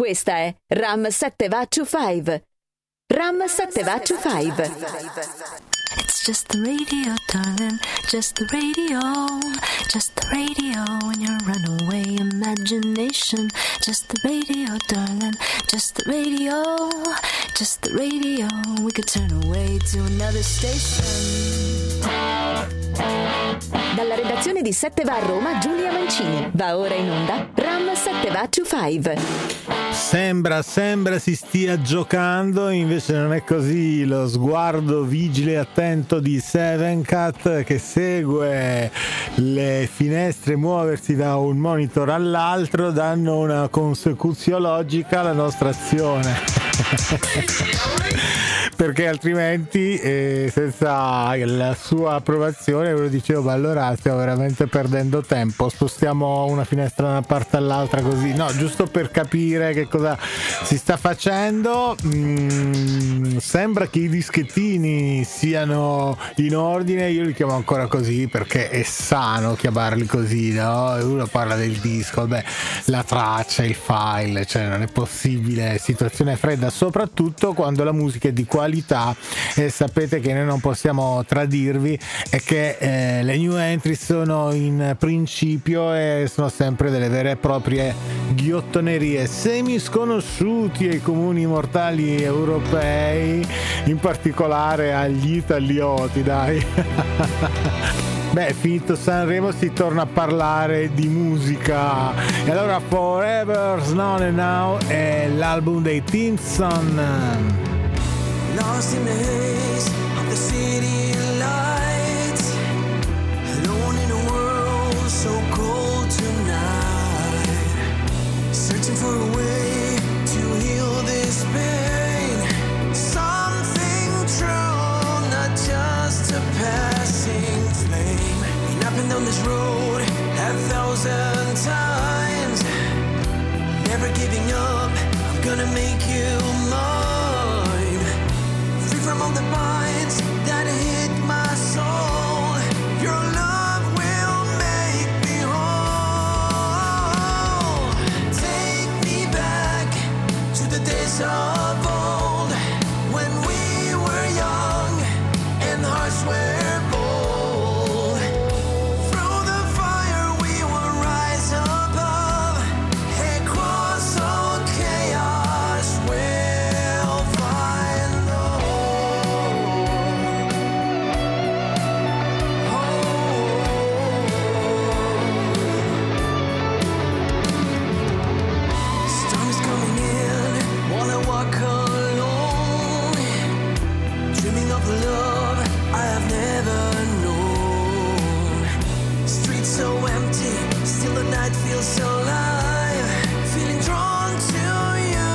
Questa è Ram 7 Vachu 5. Ram 7 Vachu 5. It's just the radio, darling, just the radio, just the radio in your runaway imagination. Just the radio, darling, just the radio, just the radio. We could turn away to another station. Dalla redazione di 7 va a Roma, Giulia Mancini. Va ora in onda Ram 7 Vachu 5. Sembra si stia giocando, invece non è così. Lo sguardo vigile e attento di Seven Cat, che segue le finestre muoversi da un monitor all'altro, danno una consecuzione logica alla nostra azione. Perché altrimenti senza la sua approvazione, ve lo dicevo, ma allora stiamo veramente perdendo tempo, spostiamo una finestra da una parte all'altra così, no, giusto per capire che cosa si sta facendo. Sembra che i dischettini siano in ordine, io li chiamo ancora così perché è sano chiamarli così, no? Uno parla del disco, beh, la traccia, il file, cioè non è possibile, situazione fredda, soprattutto quando la musica è di qualità. E sapete che noi non possiamo tradirvi e che le new entry sono in principio e sono sempre delle vere e proprie ghiottonerie semi sconosciuti ai comuni mortali europei, in particolare agli italioti, dai. Beh, finito Sanremo si torna a parlare di musica e allora Forever's Known and Now è l'album dei Tinson. Lost in the haze of the city lights, alone in a world so cold tonight, searching for a way to heal this pain, something true, not just a passing flame. Been up and down this road 1,000 times, never giving up, I'm gonna make you mine. From all the binds that hit my soul, your love will make me whole. Take me back to the days of old, when we were young and hearts were bold. Through the fire we will rise above, and cross all chaos we'll find love. Storm is coming in while I walk alone, dreaming of a love I have never known. Streets so empty, still the night feels alive, feeling drawn to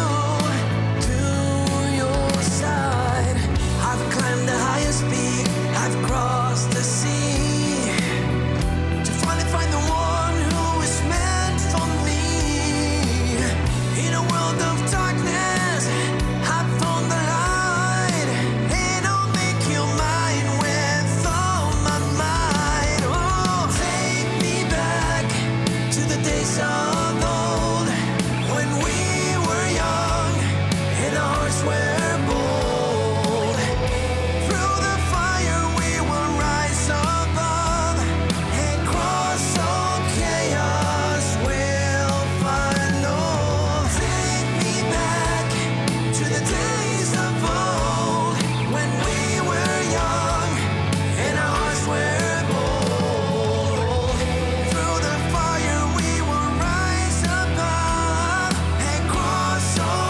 your side. I've climbed the highest peak, I've crossed the sea, to finally find the one who is meant for me. In a world of darkness, I found the light, and I'll make you mine with all my might. Oh, take me back to the days of old, when we were young and our hearts were bold. Through the fire we will rise above, and cross all chaos we'll find love. Take me back to the days of old, when we were young and our hearts were bold. Through the fire we will rise above, and cross all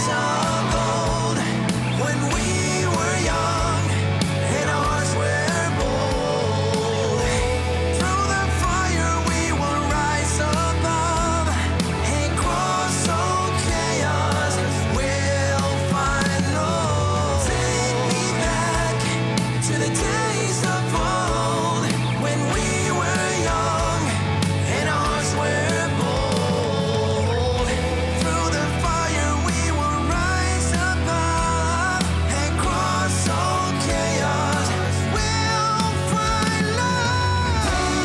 of old, when we were young and our hearts were bold. Through the fire we will rise above and cross all chaos. We'll find love. Take me back to the days of old, when we were young and our hearts were bold. Through the fire we will rise above and cross all chaos. We'll find love.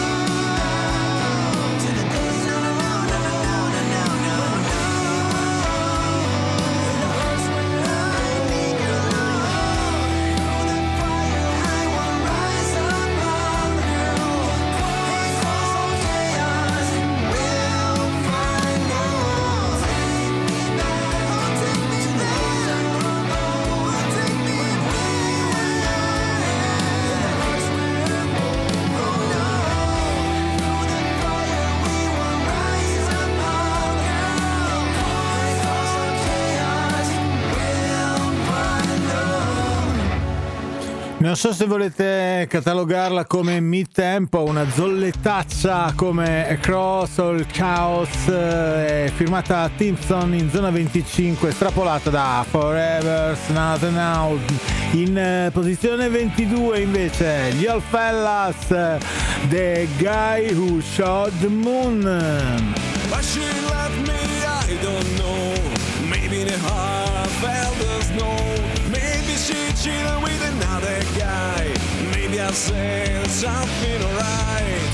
To the days of old, when our hearts were young. I need your love. Through the fire I will rise above, girl. Cross all chaos. We'll find love. Take me back, take me to the days of old. Take me when we were young and our hearts were bold. Oh no. Through the fire we will rise above, girl. Cross all chaos. We'll find love. Non so se volete catalogarla come mid-tempo, una zollettaccia come Across All Chaos, firmata Timpson in zona 25, estrapolata da Forever's Not Now. In posizione 22 invece gli Old Fellas, The Guy Who Shot the Moon. Why she left me, I don't know. Maybe the heart felt the snow. Maybe she cheated with another guy. Maybe I said something alright.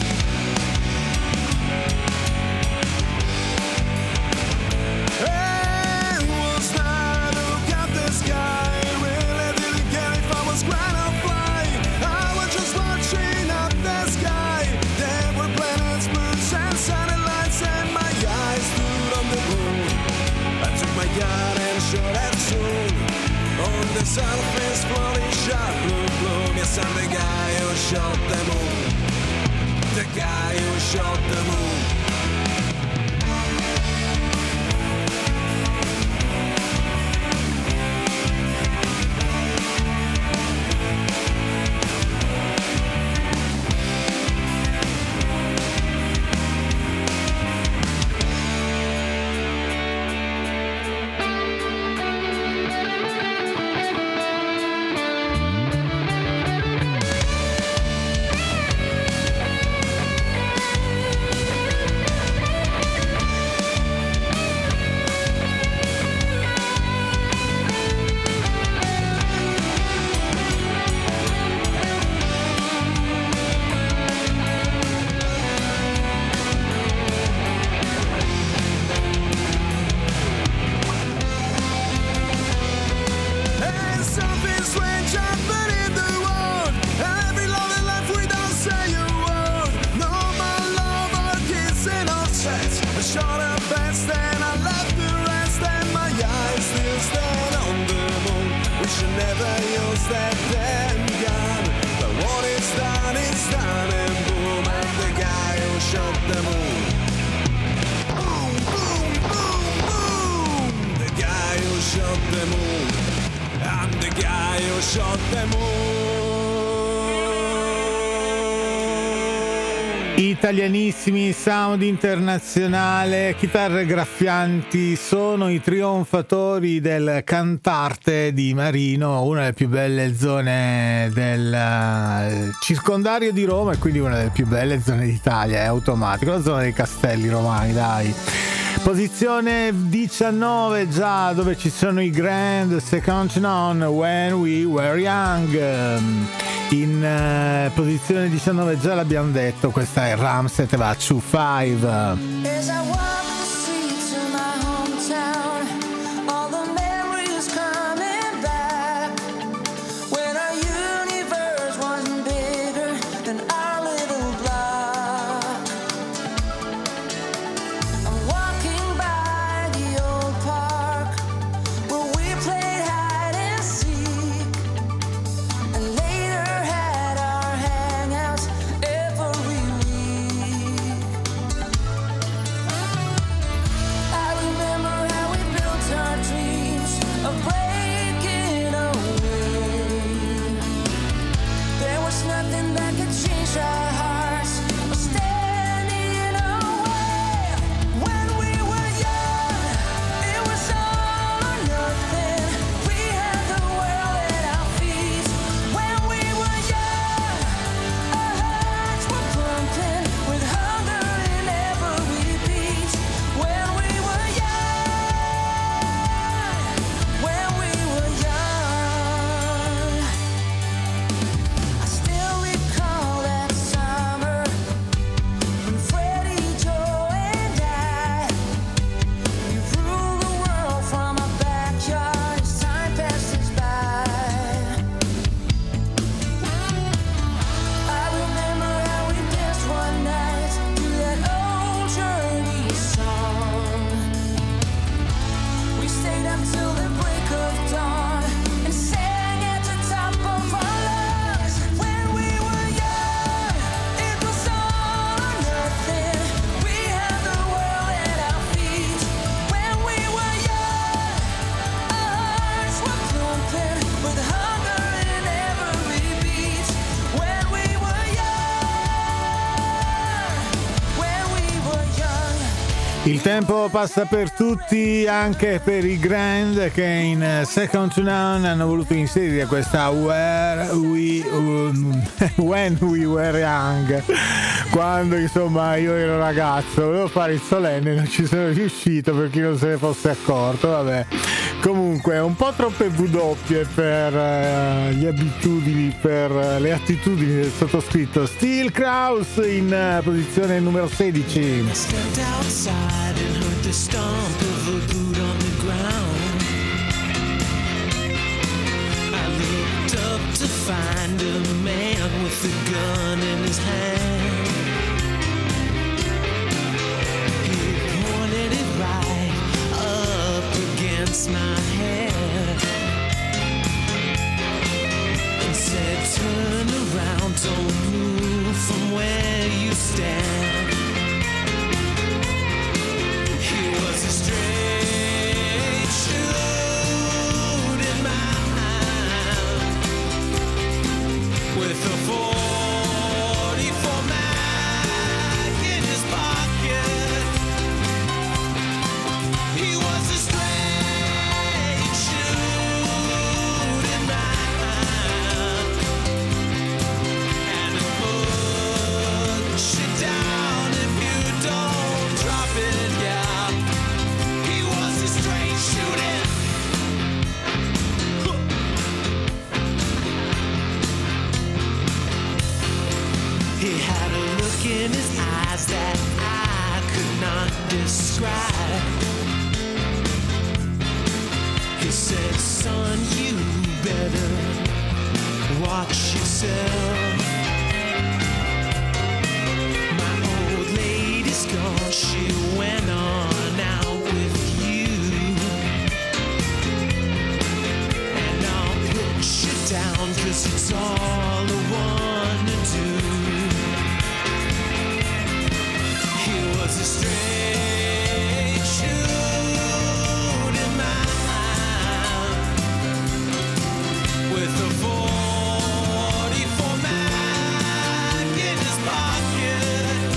Hey, was not look at the sky. Really didn't care if I was gonna fly. I was just watching up the sky. There were planets, moons, and satellites, and my eyes stood on the moon. I took my gun and shot at soon. On the surface, floating sharp blue gloom. Yes, I'm the guy who shot the moon. The guy who shot the moon. Italianissimi, sound internazionale, chitarre graffianti, sono i trionfatori del Cantarte di Marino, una delle più belle zone del circondario di Roma e quindi una delle più belle zone d'Italia, è automatico, la zona dei Castelli Romani, dai. Posizione 19 già, dove ci sono i Grand, Second to None, When We Were Young. In posizione 19 già l'abbiamo detto, questa è Ramset va 25. Il tempo passa per tutti, anche per i Grand, che in Second to None hanno voluto inserire questa When We Were Young, quando insomma io ero ragazzo. Volevo fare il solenne, non ci sono riuscito per chi non se ne fosse accorto. Vabbè, comunque un po' troppe W per le abitudini, per le attitudini del sottoscritto. Steel Kraus in posizione numero 16. Stepped outside and heard the stomp of a boot on the ground. I looked up to find a man with a gun in his hand. He pointed it right up against my head and said, turn around, don't move from where you stand. Was a straight shooting man with a 44 mag in his pocket. He was a straight shooting man, and he'll put you down if you don't drop it, yeah. He had a look in his eyes that I could not describe. He said, son, you better watch yourself. My old lady's gone, she went on out with you, and I'll put you down 'cause it's all I wanna do. Was a straight shooting man with a 44 mag in his pocket.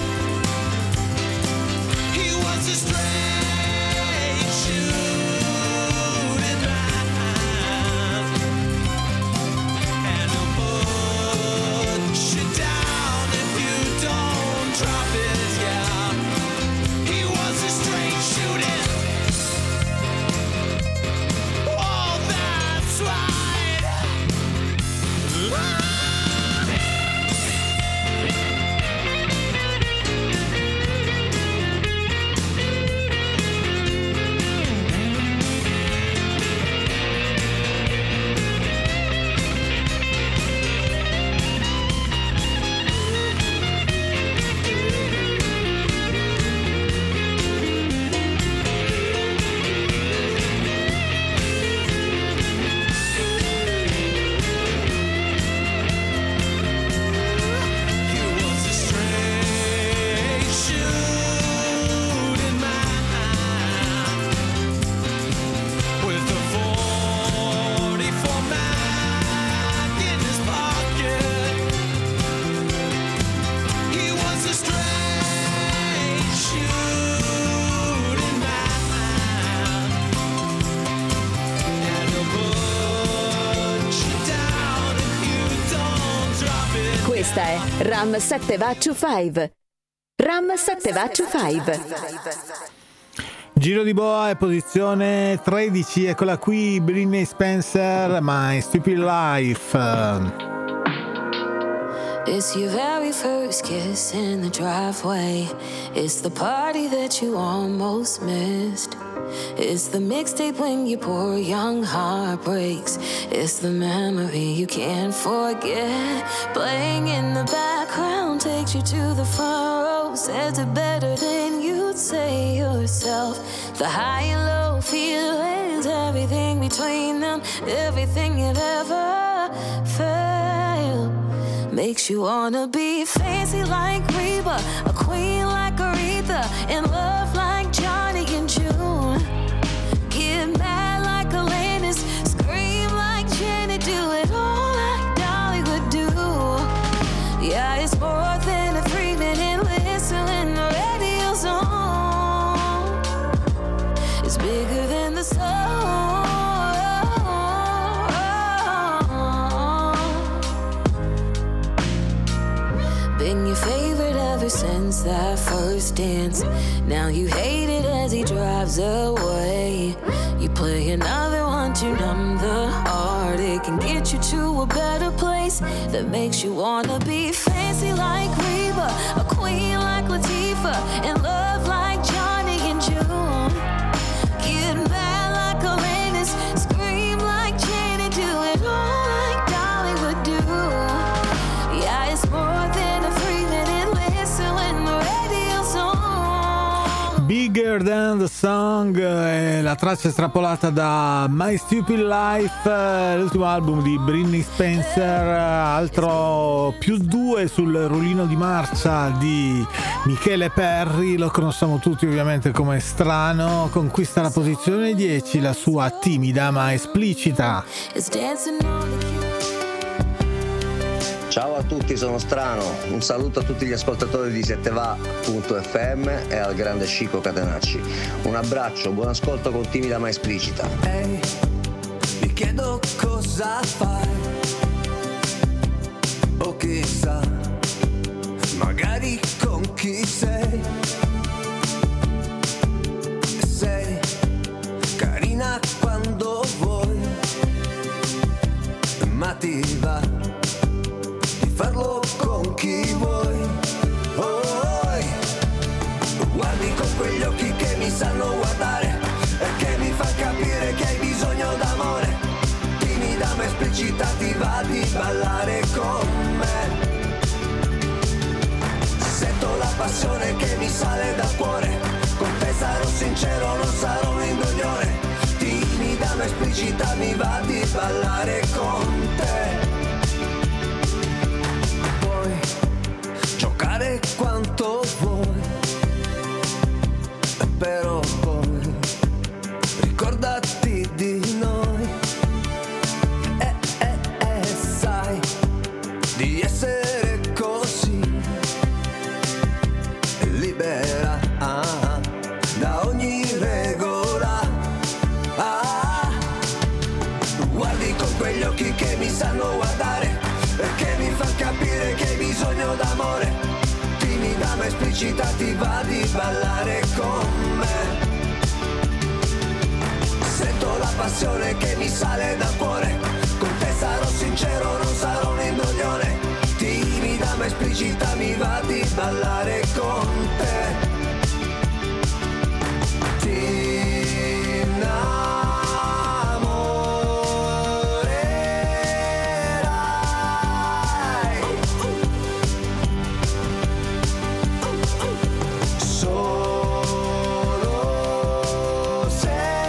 He was a straight shooting man, and he'll put you down if you don't drop it, yeah. Questa è Ram 7 va to 5. Ram 7 va to 5. Giro di boa è posizione 13, eccola qui Britney Spencer, My Stupid Life. It's your very first kiss in the driveway. It's the party that you almost missed. It's the mixtape when your poor young heart breaks. It's the memory you can't forget. Playing in the background takes you to the front row. Says it better than you'd say yourself. The high and low feelings, everything between them, everything you'd ever felt. Makes you wanna be fancy like Reba, a queen like Aretha, in love like Johnny and June. Get mad like Alanis, scream like Janet, do it all like Dolly would do. Yeah, it's more than a 3-minute listen in the radio song. understands. Now you hate it as he drives away. You play another one to numb the heart. It can get you to a better place that makes you wanna be fancy like Reba, a queen like Latifah, and love like Johnny and June. Get mad like Alanis, scream like Janet, do it all like Dolly would do. Yeah, it's more than a 3-minute listen when the radio's on. Bigger Than the Song, la traccia estrapolata da My Stupid Life, l'ultimo album di Britney Spencer, altro +2 sul rullino di marcia di Michele Perri, lo conosciamo tutti ovviamente come Strano, conquista la posizione 10, la sua Timida ma esplicita. It's dancing on the Ciao a tutti, sono Strano. Un saluto a tutti gli ascoltatori di Setteva.fm e al grande Chico Catenacci. Un abbraccio, buon ascolto con Timida ma esplicita. Ehi, mi chiedo cosa fai. O chissà, magari con chi sei. Sei carina quando vuoi, ma ti va di farlo con chi vuoi. Guardi con quegli occhi che mi sanno guardare e che mi fa capire che hai bisogno d'amore. Timida ma esplicita, ti va di ballare con me. Sento la passione che mi sale dal cuore, con te sarò sincero, non sarò un imbroglione. Timida ma esplicita, mi va di ballare con te. Puoi giocare quanto vuoi, però poi ricordati di noi. Sai di essere così libera da ogni regola. Guardi con quegli occhi che mi sanno guardare e che mi fa capire che hai bisogno d'amore. Timida ma esplicita, ti va di ballare con me. Sento la passione che mi sale dal cuore, con te sarò sincero, non sarò un imbroglione. Timida ma esplicita, mi va di ballare con te. Ti innamorerai solo se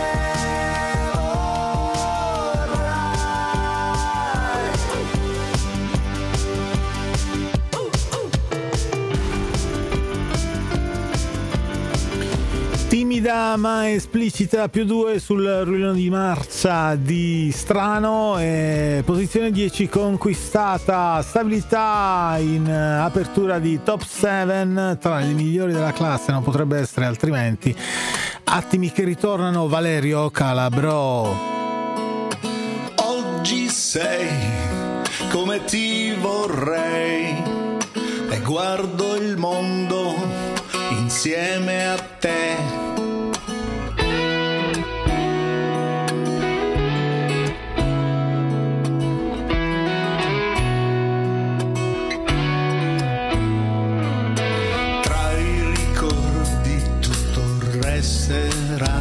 Timida ma esplicita, +2 sul rullino di marcia di Strano, e posizione 10 conquistata, stabilità in apertura di top 7 tra le migliori della classe, non potrebbe essere altrimenti. Attimi che ritornano, Valerio Calabro. Oggi sei come ti vorrei e guardo il mondo insieme a te. Tra i ricordi tutto resterà,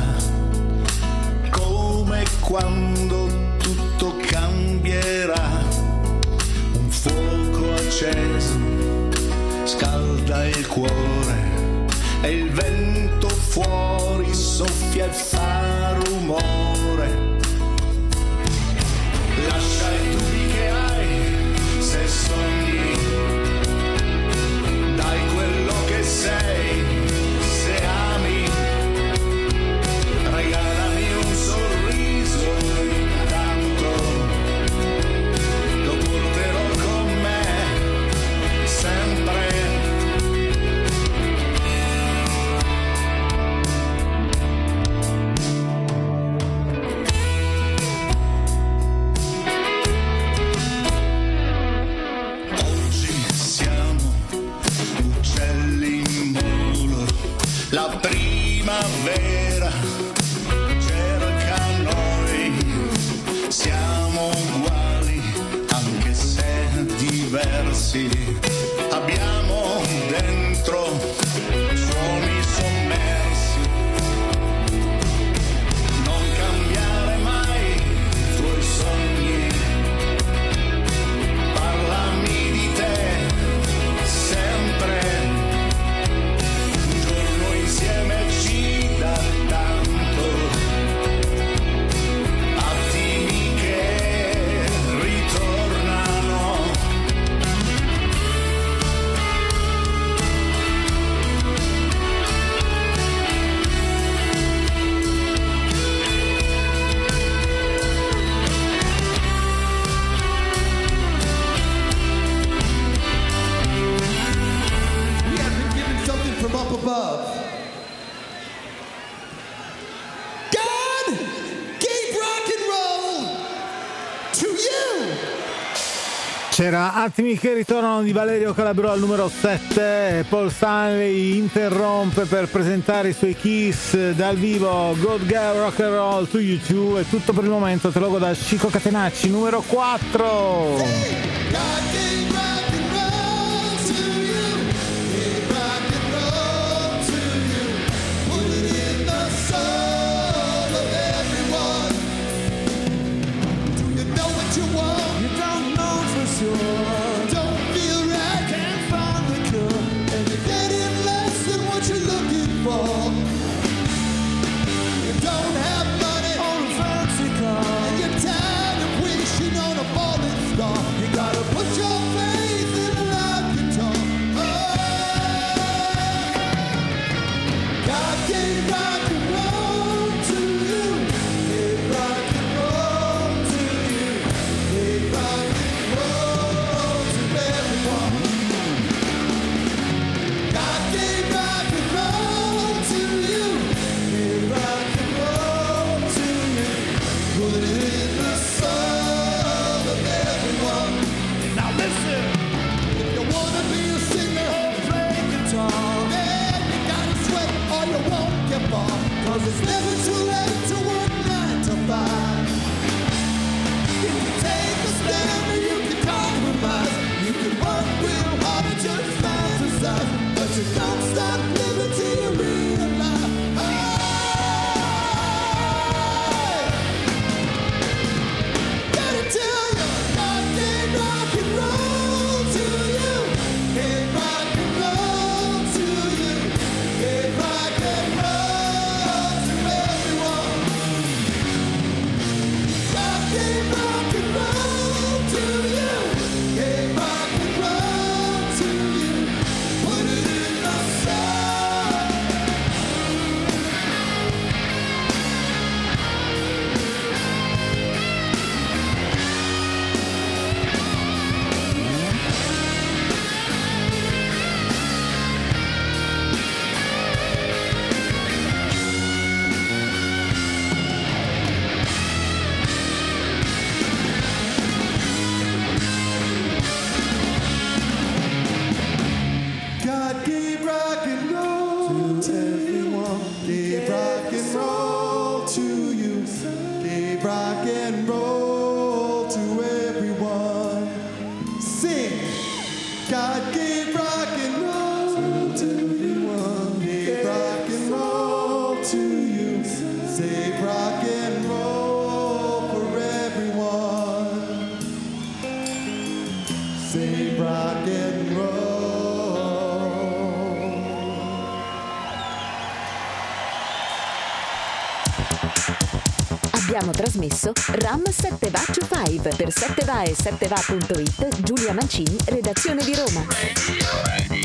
come quando tutto cambierà. Un fuoco acceso scalda il cuore e il vento fuori soffia e fa rumore. Lascia i dubbi che hai, se sogni, dai quello che sei, se ami, regalami un sorriso intanto, lo porterò con me sempre. diversi, abbiamo dentro suoni sommersi. Non cambiare mai i tuoi sogni, parlami di te sempre. Un giorno insieme ci dà tanto, attimi che ritornano. We have been given something from up above. God gave rock and roll to you. C'era Attimi che ritornano di Valerio Calabrò al numero 7. Paul Stanley interrompe per presentare i suoi Kiss dal vivo. God Gave Rock and Roll to You Too. È tutto per il momento, te lo godo da Chico Catenacci, numero 4. God gave rock and roll to you. Gave rock and roll to you. Put it in the soul of everyone. Do you know what you want? You don't know for sure. Don't feel right. Can't find the cure. And you're getting less than what you're looking for. You don't have money or a fancy car. And you're tired of wishing on a falling star. You gotta put your faith in a loud guitar. Oh, God gave rock and roll to you. Gave rock and roll to you. Gave rock and roll to everyone. God gave rock and roll to you. Gave rock and roll to you. Put it in the soul of everyone. Now listen, if you wanna be a singer or play guitar, man, you gotta sweat or you won't get far. 'Cause it's never too late to work 9 to 5. You can take a stand or you can compromise. You can work real hard and just fantasize, but you don't stop living till you realize. Gotta tell you, God gave rock and roll to you. Gave rock and roll to you. Gave rock and roll to everyone. God gave rock and roll to you. Gave rock and roll to you. Put it in the sun. God gave rock and roll to everyone. Gave rock and roll to you. Gave rock and roll to everyone. Sing. God gave rock and roll to everyone. Gave rock and roll to you. Save rock and roll for everyone. Save rock and roll. Abbiamo trasmesso Ram 7va25 per 7va e 7va.it. Giulia Mancini, redazione di Roma.